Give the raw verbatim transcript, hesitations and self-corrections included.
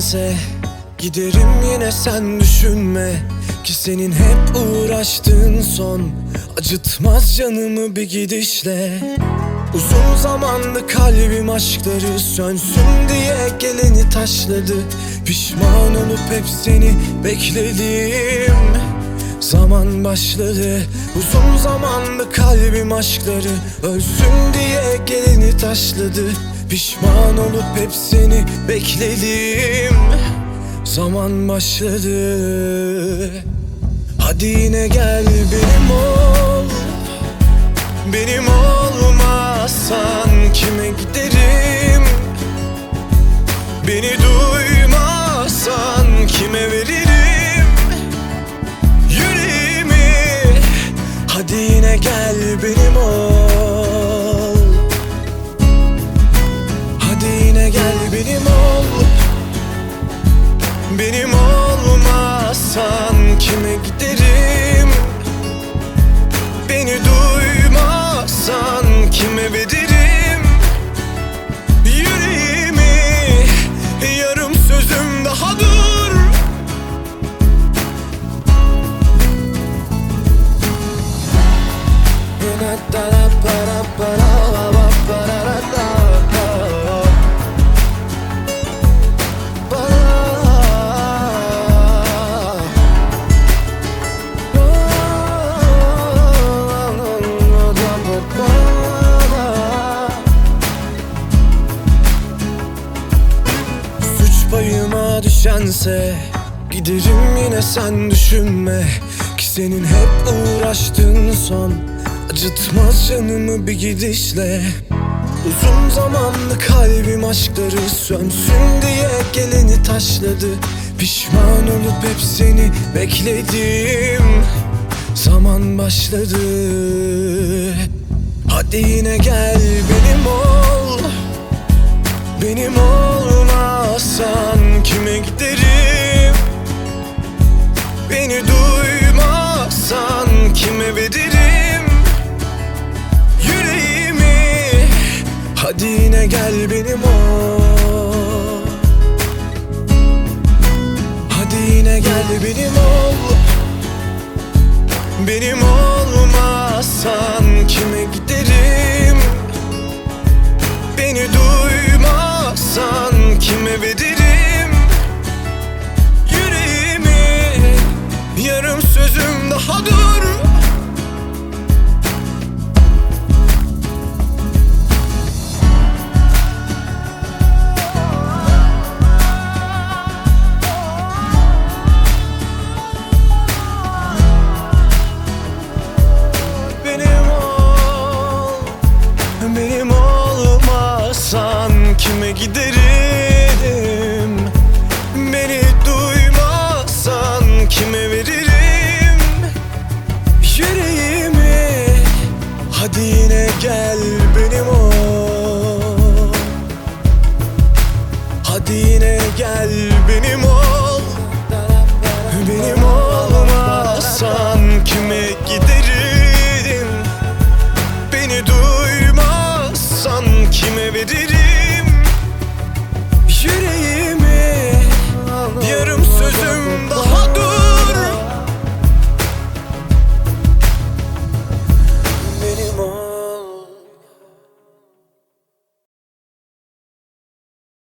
düşense giderim yine, sen düşünme ki senin hep uğraştığın son acıtmaz canımı bir gidişle. Uzun zamandı kalbim aşkları sönsün diye geleni taşladı. Pişman olup hep seni bekledim, zaman başladı. Uzun zamandı kalbim aşkları ölsün diye geleni taşladı. Pişman olup hep seni bekledim, zaman başladı. Hadi yine gel benim ol, benim olmazsan kime giderim? Beni duymazsan kime veririm yüreğimi? Hadi yine gel benim ol, hadi yine gel benim ol. Benim olmazsan kime giderim? Beni duymazsan kime veririm yüreğimi? Yarım sözüm daha dur. Payıma düşense giderim yine, sen düşünme ki senin hep uğraştığın son acıtmaz canımı bir gidişle. Uzun zamanlı kalbim aşkları sönsün diye geleni taşladı. Pişman olup hep seni bekledim, zaman başladı. Hadi yine gel benim ol, benim olmazsan kime giderim? Beni duymazsan kime veririm yüreğimi? Hadi yine gel benim ol, hadi yine gel benim ol. Benim olmazsan kime giderim? Beni duymazsan kime veririm yüreğimi? Yarım sözüm daha dur. Benim ol, benim olmazsan kime giderim? Beni duymazsan kime veririm yüreğimi? Hadi yine gel benim ol, hadi yine gel benim ol, benim